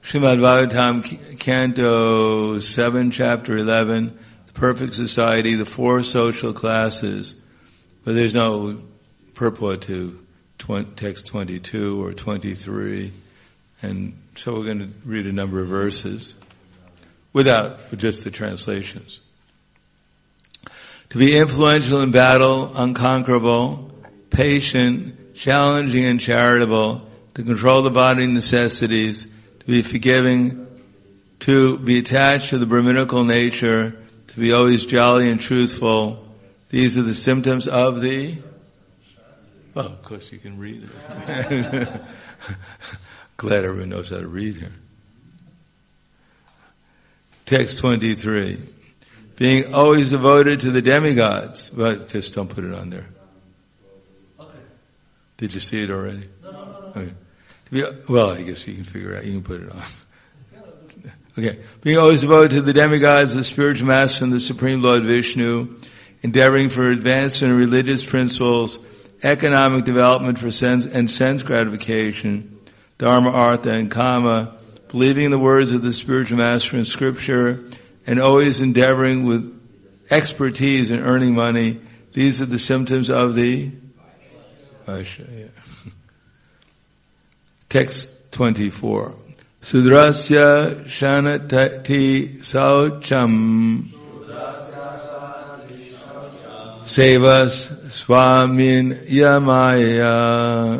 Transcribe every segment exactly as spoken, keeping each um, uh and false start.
Srimad Bhagavatam, Canto seven, Chapter eleven, the perfect society, the four social classes, but there's no purport to tw- text twenty-two or twenty-three, and so we're going to read a number of verses without just the translations. To be influential in battle, unconquerable, patient, challenging and charitable, to control the body necessities, to be forgiving, to be attached to the Brahminical nature, to be always jolly and truthful. These are the symptoms of the... Oh, of course you can read it. Glad everyone knows how to read here. Text twenty-three. Being always devoted to the demigods. But just don't put it on there. Okay. Did you see it already? No, no, no, no. Okay. To be, well, I guess you can figure it out. You can put it on. Okay. Being always devoted to the demigods, the spiritual master and the Supreme Lord Vishnu, endeavoring for advancement in religious principles, economic development for sense and sense gratification, dharma, artha, and kama, believing in the words of the spiritual master in scripture, and always endeavoring with expertise in earning money. These are the symptoms of the Vaishya. Yeah. Text twenty-four. Sudrasya shanati saucham sevas swamin yamaya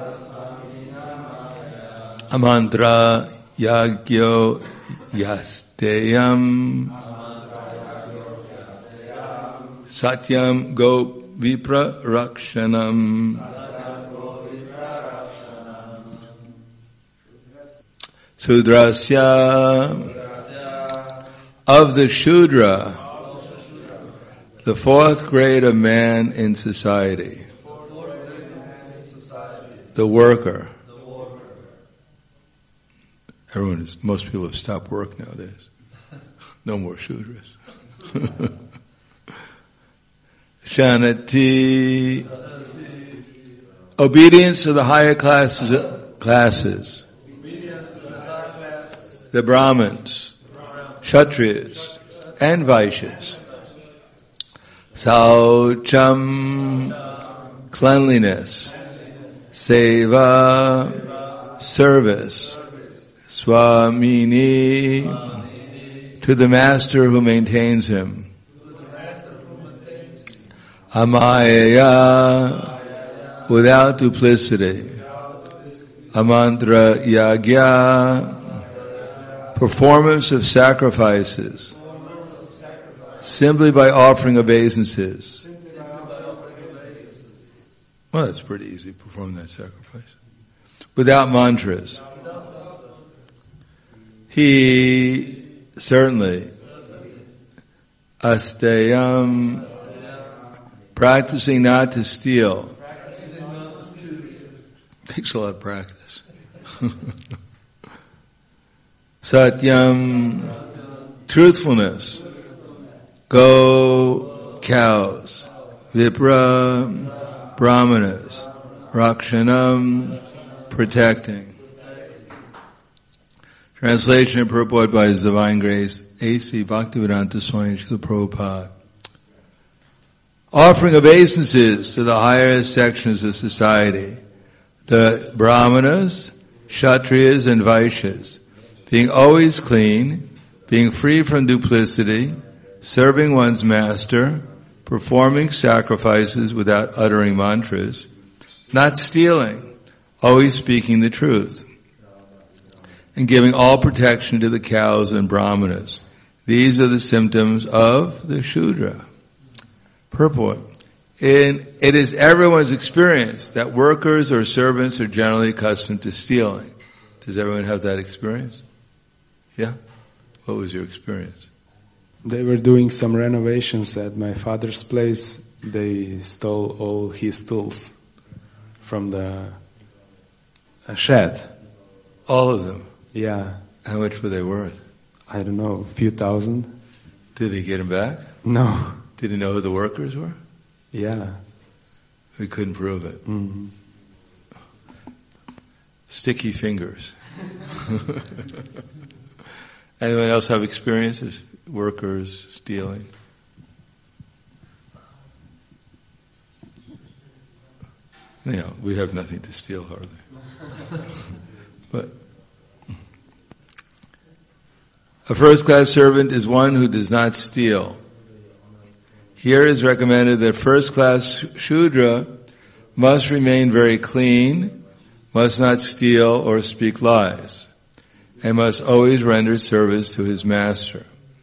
amantra yagyo yasteyam satyam go vipra rakshanam. Sudrasya, of the Shudra, the fourth grade of man in society, the worker. Everyone is, most people have stopped work nowadays. No more Shudras. Shanati, obedience to the higher classes, classes. The Brahmins, Kshatriyas, and Vaishyas. Saucham, cleanliness. Seva, service. Swamini, to the master who maintains him. Amaya, without duplicity. Amantra yagya, performance of sacrifices, simply by offering obeisances. Well, that's pretty easy, perform that sacrifice. Without mantras. He, certainly, asteyam, practicing not to steal. Takes a lot of practice. Satyam, truthfulness. Go, cows. Vipra, brahmanas. Rakshanam, protecting. Translation and purport by His Divine Grace, A C Bhaktivedanta Swami Srila Prabhupada. Offering obeisances to the higher sections of society, the brahmanas, kshatriyas, and vaishyas. Being always clean, being free from duplicity, serving one's master, performing sacrifices without uttering mantras, not stealing, always speaking the truth, and giving all protection to the cows and brahmanas. These are the symptoms of the Shudra. Purport. In, it is everyone's experience that workers or servants are generally accustomed to stealing. Does everyone have that experience? Yeah? What was your experience? They were doing some renovations at my father's place. They stole all his tools from the a shed. All of them? Yeah. How much were they worth? I don't know, a few thousand. Did he get them back? No. Did he know who the workers were? Yeah. We couldn't prove it. Mm-hmm. Sticky fingers. Anyone else have experiences? Workers stealing? You know, we have nothing to steal hardly. But a first-class servant is one who does not steal. Here it is recommended that first-class Shudra must remain very clean, must not steal or speak lies, and must always render service to his master.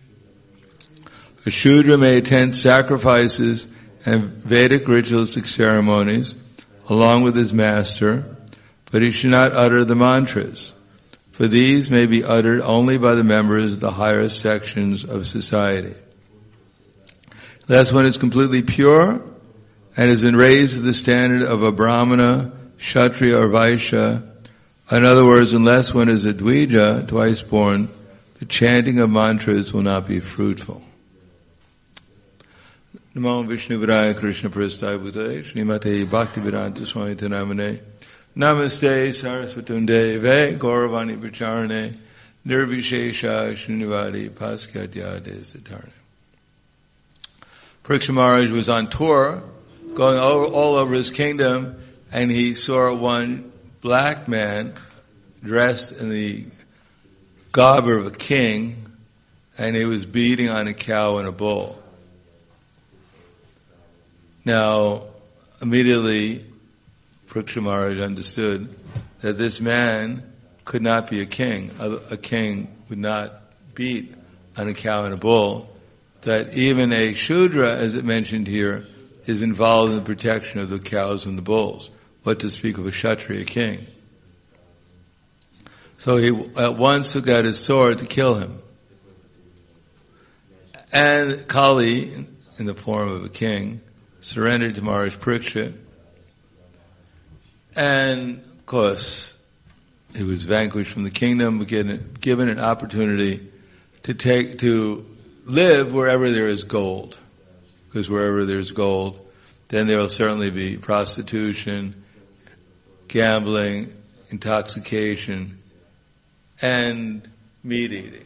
A Shudra may attend sacrifices and Vedic ritualistic ceremonies along with his master, but he should not utter the mantras, for these may be uttered only by the members of the higher sections of society. Unless one is completely pure and has been raised to the standard of a Brahmana, Kshatriya or Vaishya, in other words, unless one is a Dvija, twice born, the chanting of mantras will not be fruitful. Namo Vishnu Vidaya Krishna Prasthaya Bhutale Srimate Bhakti Vedanta Swami Namane Namaste Sarasvatunde Ve Gauravani Vicharane Nirvishesha Srinivadi Paskyadyade Siddharne. Parikshit Maharaj was on tour, going over, all over his kingdom, and he saw one black man dressed in the garb of a king, and he was beating on a cow and a bull. Now, immediately, Parikshit Maharaj understood that this man could not be a king. A, a king would not beat on a cow and a bull. That even a Shudra, as it mentioned here, is involved in the protection of the cows and the bulls. What to speak of a Kshatriya king. So he at once took out his sword to kill him. And Kali, in the form of a king, surrendered to Maharaj Parikshit. And, of course, he was vanquished from the kingdom, but given, given an opportunity to take, to live wherever there is gold. Because wherever there's gold, then there will certainly be prostitution, gambling, intoxication, and meat eating.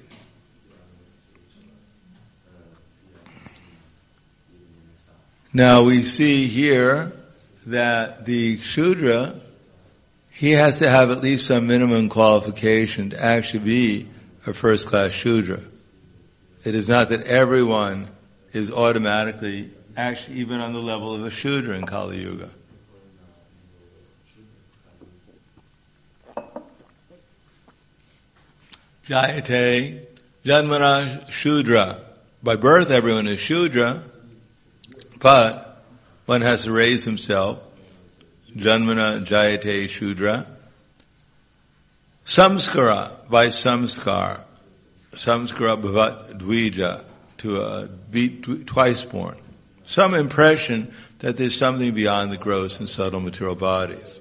Now we see here that the Shudra, he has to have at least some minimum qualification to actually be a first-class Shudra. It is not that everyone is automatically, actually even on the level of a Shudra in Kali Yuga. Jayate Janmana Shudra. By birth everyone is Shudra, but one has to raise himself. Janmana Jayate Shudra. Samskara, by samskar. Samskara bhavat dvija, to uh, be twice born. Some impression that there's something beyond the gross and subtle material bodies.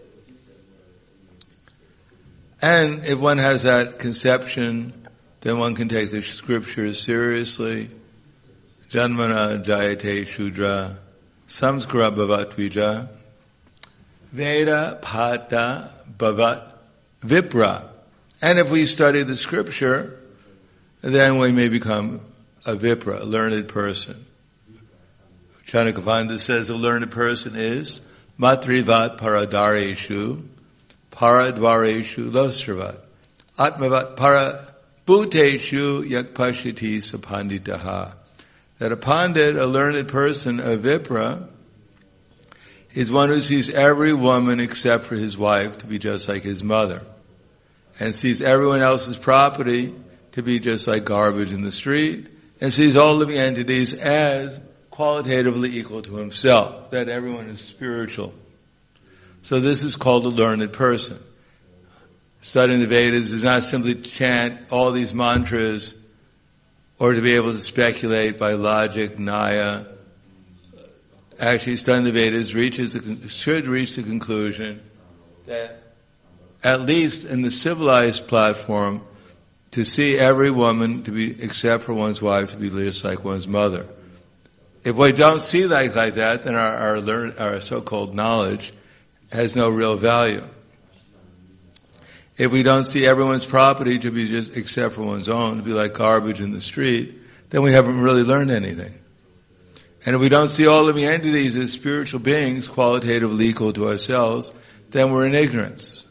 And if one has that conception, then one can take the scriptures seriously. Janmana Jayate Shudra, Samskara bhavat dvija, Veda Pata Bhavat Vipra. And if we study the scripture, then we may become a Vipra, a learned person. Chanakapanda says a learned person is Matrivat Paradareshu, Paradvareshu Losravat, Atmavat Parabhuteshu Yakpashiti Sapanditaha. That a Pandit, a learned person, a Vipra, is one who sees every woman except for his wife to be just like his mother, and sees everyone else's property to be just like garbage in the street, and sees all living entities as qualitatively equal to himself, that everyone is spiritual. So this is called a learned person. Studying the Vedas is not simply to chant all these mantras or to be able to speculate by logic, Nyaya. Actually, studying the Vedas reaches the, should reach the conclusion that, at least in the civilized platform, to see every woman to be, except for one's wife, to be just like one's mother. If we don't see like, like that, then our, our, learn, our so-called knowledge has no real value. If we don't see everyone's property to be just except for one's own, to be like garbage in the street, then we haven't really learned anything. And if we don't see all living entities as spiritual beings, qualitatively equal to ourselves, then we're in ignorance.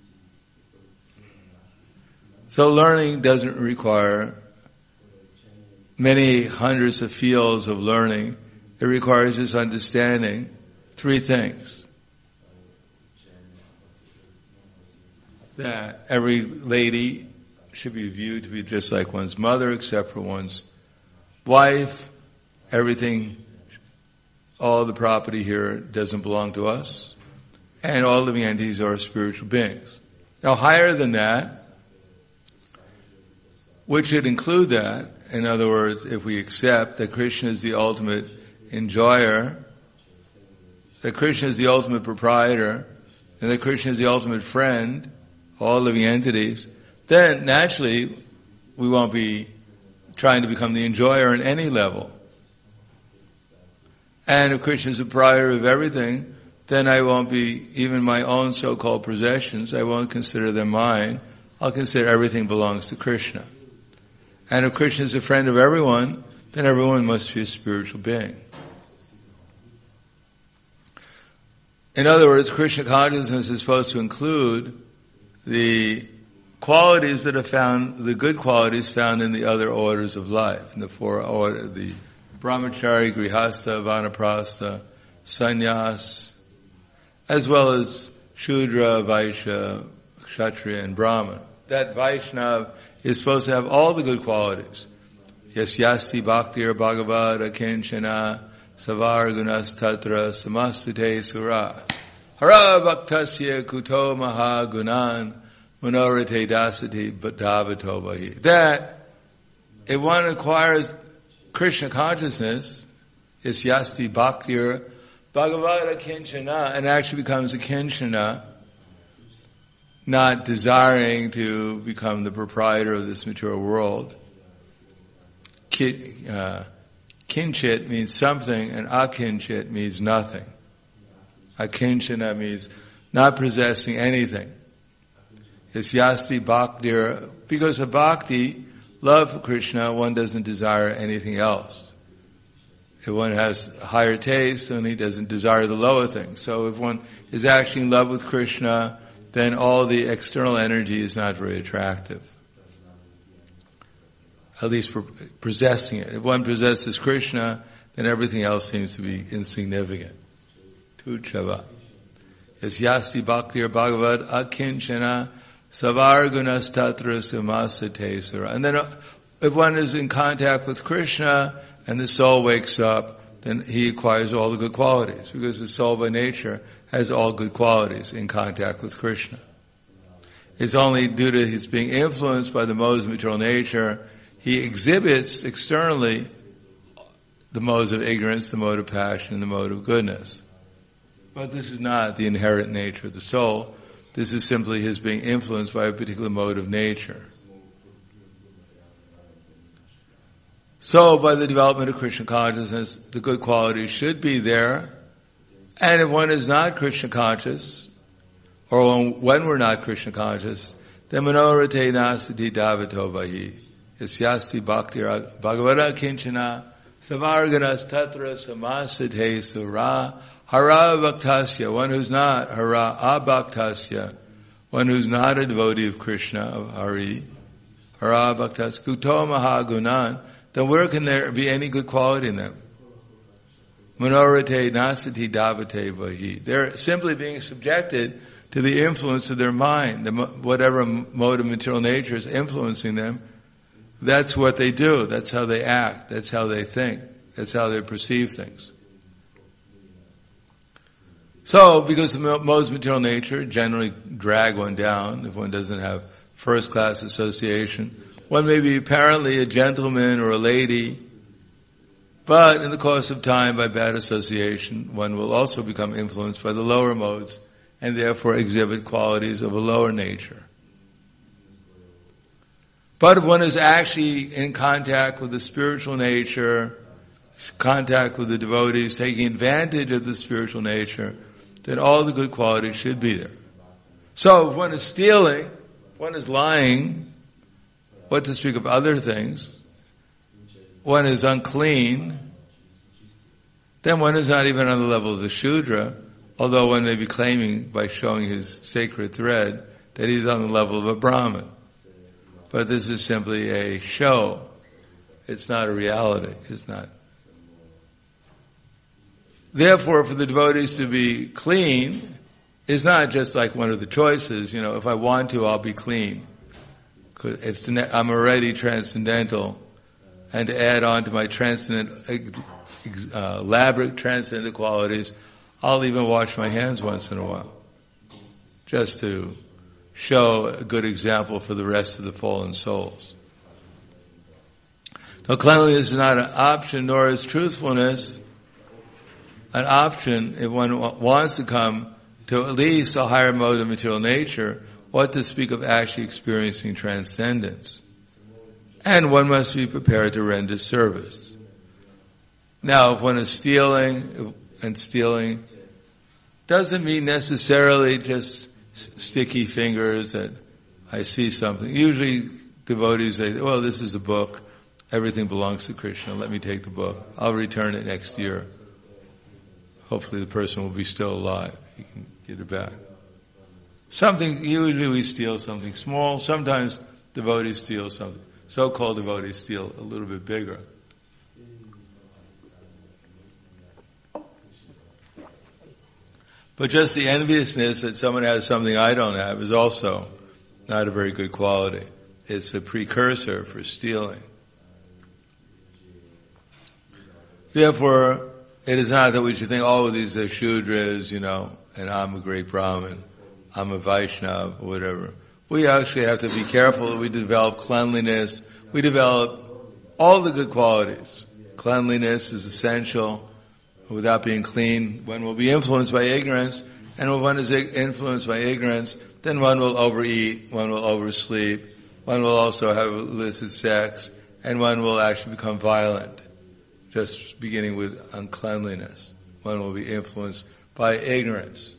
So learning doesn't require many hundreds of fields of learning. It requires just understanding three things. That every lady should be viewed to be just like one's mother, except for one's wife. Everything, all the property here doesn't belong to us. And all living entities are spiritual beings. Now higher than that, which should include that, in other words, if we accept that Krishna is the ultimate enjoyer, that Krishna is the ultimate proprietor, and that Krishna is the ultimate friend, all living entities, then naturally we won't be trying to become the enjoyer on any level. And if Krishna is the proprietor of everything, then I won't be, even my own so-called possessions, I won't consider them mine. I'll consider everything belongs to Krishna. And if Krishna is a friend of everyone, then everyone must be a spiritual being. In other words, Krishna consciousness is supposed to include the qualities that are found, the good qualities found in the other orders of life, in the four orders, the brahmachari, grihastha, vanaprastha, sannyas, as well as shudra, vaishya, kshatriya, and brahman. That Vaishnav is supposed to have all the good qualities. Yasyasti bhaktir bhagavad akinchana savar gunas tatra samastate sura. Hara bhaktasya kuto maha gunan manorite dasati bhadavato vahi. That, if one acquires Krishna consciousness, is yasti bhaktir bhagavad akinchana, and actually becomes a kinchana, not desiring to become the proprietor of this material world. Ki, uh, kinchit means something, and akinchit means nothing. Akinchana means not possessing anything. It's yasti bhaktir. Because of bhakti, love for Krishna, one doesn't desire anything else. If one has higher taste, then he doesn't desire the lower things. So if one is actually in love with Krishna, then all the external energy is not very attractive. At least for possessing it. If one possesses Krishna, then everything else seems to be insignificant. Tuchava. Yes, yasti bhaktir bhagavad akinchana savar gunas tatra samasate sura. And then if one is in contact with Krishna and the soul wakes up, then he acquires all the good qualities, because the soul by nature has all good qualities in contact with Krishna. It's only due to his being influenced by the modes of material nature, he exhibits externally the modes of ignorance, the mode of passion, and the mode of goodness. But this is not the inherent nature of the soul. This is simply his being influenced by a particular mode of nature. So, by the development of Krishna consciousness, the good qualities should be there. And if one is not Krishna conscious, or when we're not Krishna conscious, then manorite nasati davato vahi. Yasyasti bhaktir bhagavata kinchana savarganas tatra samasate sura. Hara bhaktasya, one who's not, hara abhaktasya, one who's not a devotee of Krishna, of Hari, hara bhaktasya, kuto maha gunan, then where can there be any good quality in them? Manorite nasati davate vahi. They're simply being subjected to the influence of their mind, the, whatever mode of material nature is influencing them. That's what they do. That's how they act. That's how they think. That's how they perceive things. So, because the modes of material nature generally drag one down, if one doesn't have first-class association, one may be apparently a gentleman or a lady, but in the course of time, by bad association, one will also become influenced by the lower modes, and therefore exhibit qualities of a lower nature. But if one is actually in contact with the spiritual nature, contact with the devotees, taking advantage of the spiritual nature, then all the good qualities should be there. So if one is stealing, one is lying, what to speak of other things, one is unclean, then one is not even on the level of the Shudra, although one may be claiming by showing his sacred thread that he's on the level of a Brahmin. But this is simply a show. It's not a reality. It's not. Therefore, for the devotees to be clean is not just like one of the choices, you know, if I want to, I'll be clean. 'Cause it's, I'm already transcendental, and to add on to my transcendent, uh, elaborate transcendental qualities, I'll even wash my hands once in a while, just to show a good example for the rest of the fallen souls. No, cleanliness is not an option, nor is truthfulness an option if one wants to come to at least a higher mode of material nature, what to speak of actually experiencing transcendence. And one must be prepared to render service. Now, if one is stealing, and stealing doesn't mean necessarily just sticky fingers that I see something. Usually devotees say, well, this is a book. Everything belongs to Krishna. Let me take the book. I'll return it next year. Hopefully the person will be still alive. He can get it back. Something, usually we steal something small. Sometimes devotees steal something. So-called devotees steal a little bit bigger. But just the enviousness that someone has something I don't have is also not a very good quality. It's a precursor for stealing. Therefore, it is not that we should think, oh, these are Shudras, you know, and I'm a great Brahmin, I'm a Vaishnava, or whatever. We actually have to be careful that we develop cleanliness, we develop all the good qualities. Cleanliness is essential. Without being clean, one will be influenced by ignorance, and when one is influenced by ignorance, then one will overeat, one will oversleep, one will also have illicit sex, and one will actually become violent, just beginning with uncleanliness. One will be influenced by ignorance.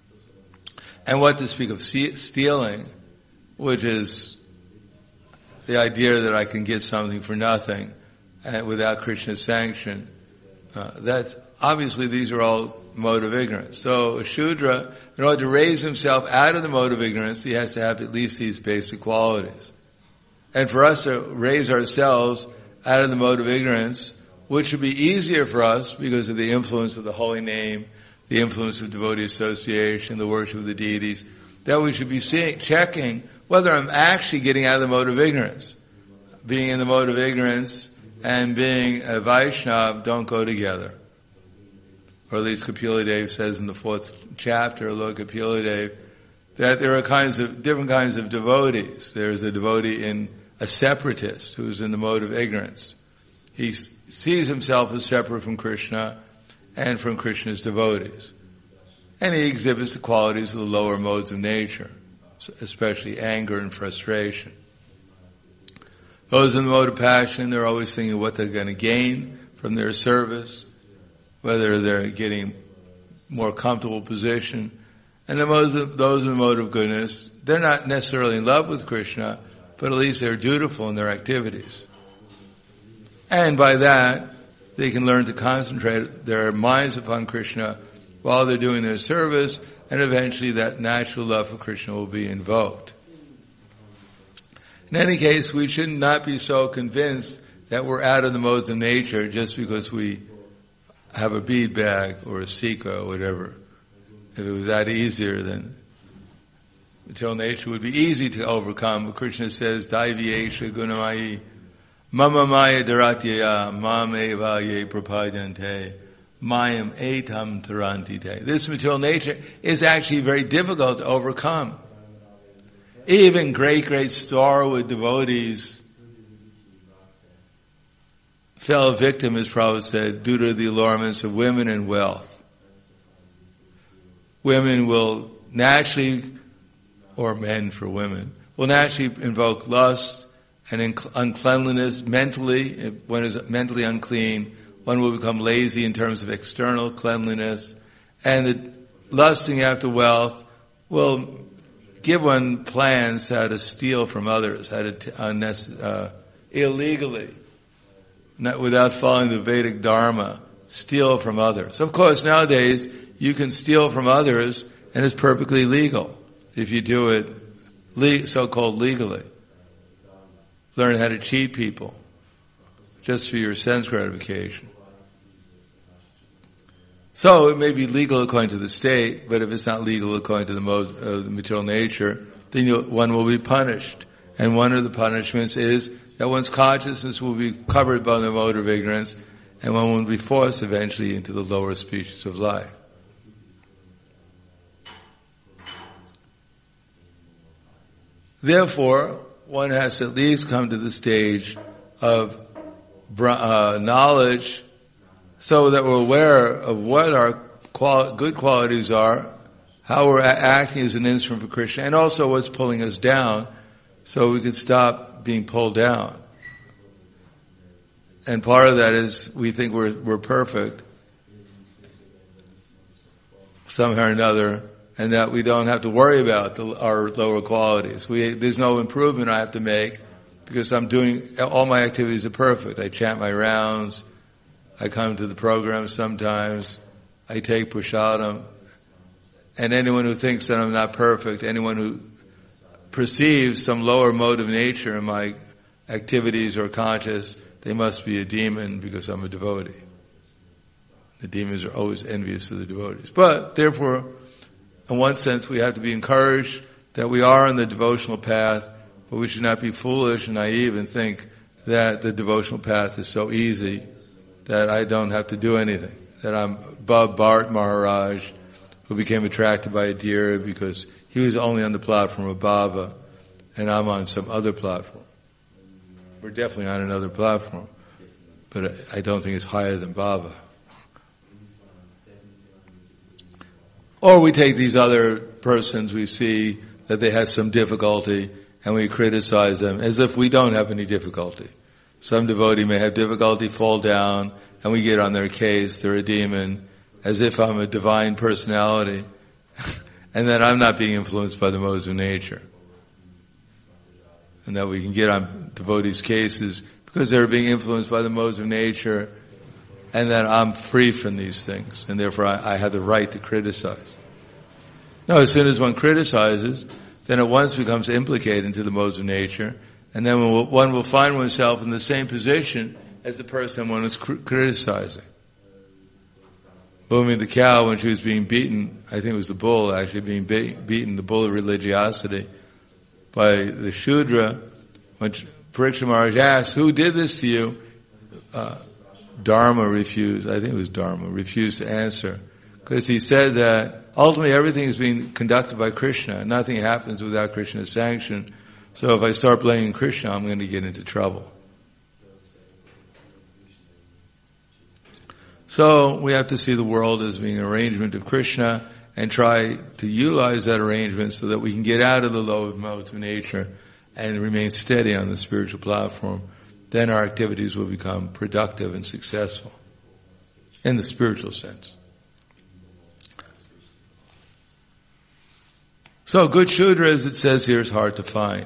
And what to speak of stealing, which is the idea that I can get something for nothing and without Krishna's sanction. Uh, that's obviously these are all mode of ignorance. So a Shudra, in order to raise himself out of the mode of ignorance, he has to have at least these basic qualities. And for us to raise ourselves out of the mode of ignorance, which would be easier for us because of the influence of the holy name, the influence of devotee association, the worship of the deities, that we should be seeing, checking whether I'm actually getting out of the mode of ignorance. Being in the mode of ignorance and being a Vaishnava don't go together. Or at least Kapila Dev says in the fourth chapter, Lord Kapila Dev, that there are kinds of, different kinds of devotees. There's a devotee in a separatist who's in the mode of ignorance. He sees himself as separate from Krishna and from Krishna's devotees. And he exhibits the qualities of the lower modes of nature, especially anger and frustration. Those in the mode of passion, they're always thinking what they're going to gain from their service, whether they're getting more comfortable position. And the most of, those in the mode of goodness, they're not necessarily in love with Krishna, but at least they're dutiful in their activities. And by that, they can learn to concentrate their minds upon Krishna while they're doing their service, and eventually that natural love for Krishna will be invoked. In any case, we should not be so convinced that we're out of the modes of nature just because we have a bead bag or a sika or whatever. If it was that easier, then material nature would be easy to overcome. But Krishna says, Daiviyesha gunamayi mama maya dharatyaya mam eva ye prapadyante mayam etam tarantite. This material nature is actually very difficult to overcome. Even great, great starwood devotees fell victim, as Prabhupada said, due to the allurements of women and wealth. Women will naturally, or men for women, will naturally invoke lust and uncleanliness mentally. If one is mentally unclean, one will become lazy in terms of external cleanliness, and the lusting after wealth will give one plans how to steal from others, how to t- unnecess- uh, illegally, not without following the Vedic Dharma, steal from others. Of course, nowadays you can steal from others, and it's perfectly legal if you do it le- so-called legally. Learn how to cheat people just for your sense gratification. So it may be legal according to the state, but if it's not legal according to the mode of the material nature, then you, one will be punished. And one of the punishments is that one's consciousness will be covered by the mode of ignorance, and one will be forced eventually into the lower species of life. Therefore, one has to at least come to the stage of uh, knowledge, so that we're aware of what our quali- good qualities are, how we're a- acting as an instrument for Krishna, and also what's pulling us down, so we can stop being pulled down. And part of that is we think we're we're perfect somehow or another, and that we don't have to worry about the, our lower qualities. We, there's no improvement I have to make because I'm doing, all my activities are perfect. I chant my rounds, I come to the program sometimes, I take prasadam, and anyone who thinks that I'm not perfect, anyone who perceives some lower mode of nature in my activities or conscious, they must be a demon because I'm a devotee. The demons are always envious of the devotees. But, therefore, in one sense, we have to be encouraged that we are on the devotional path, but we should not be foolish and naive and think that the devotional path is so easy that I don't have to do anything. That I'm Bab Bharat Maharaj, who became attracted by a deer because he was only on the platform of Baba, and I'm on some other platform. We're definitely on another platform, but I don't think it's higher than Baba. Or we take these other persons, we see that they have some difficulty, and we criticize them as if we don't have any difficulty. Some devotee may have difficulty, fall down, and we get on their case, they're a demon, as if I'm a divine personality, and that I'm not being influenced by the modes of nature. And that we can get on devotees' cases because they're being influenced by the modes of nature, and that I'm free from these things, and therefore I, I have the right to criticize. No, as soon as one criticizes, then it once becomes implicated into the modes of nature, and then one will find oneself in the same position as the person one is cr- criticizing. Bhumi the cow, when she was being beaten, I think it was the bull actually being be- beaten, the bull of religiosity, by the Shudra, when Parikshit Maharaj asked, who did this to you? Uh, Dharma refused, I think it was Dharma, refused to answer. Because he said that ultimately everything is being conducted by Krishna. Nothing happens without Krishna's sanction. So if I start blaming Krishna, I'm going to get into trouble. So we have to see the world as being an arrangement of Krishna and try to utilize that arrangement so that we can get out of the lower modes of nature and remain steady on the spiritual platform. Then our activities will become productive and successful in the spiritual sense. So good Shudra, as it says here, is hard to find.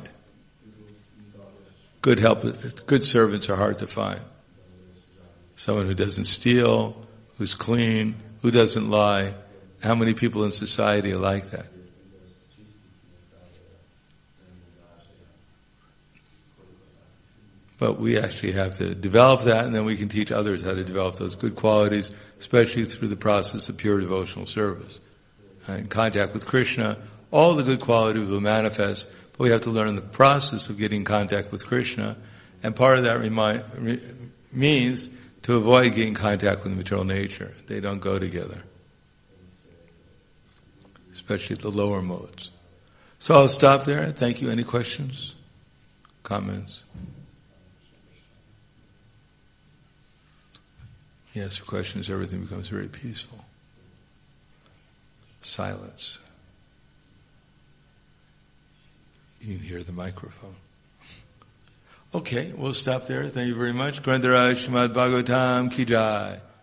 Good help, good servants are hard to find. Someone who doesn't steal, who's clean, who doesn't lie. How many people in society are like that? But we actually have to develop that, and then we can teach others how to develop those good qualities, especially through the process of pure devotional service. In contact with Krishna, all the good qualities will manifest, but we have to learn the process of getting in contact with Krishna, and part of that remind, re, means to avoid getting in contact with the material nature. They don't go together, especially the lower modes. So I'll stop there. Thank you. Any questions? Comments? Yes, for questions, everything becomes very peaceful. Silence. You can hear the microphone. Okay, we'll stop there. Thank you very much. Grandaraj Srimad Bhagavatam Ki Jai.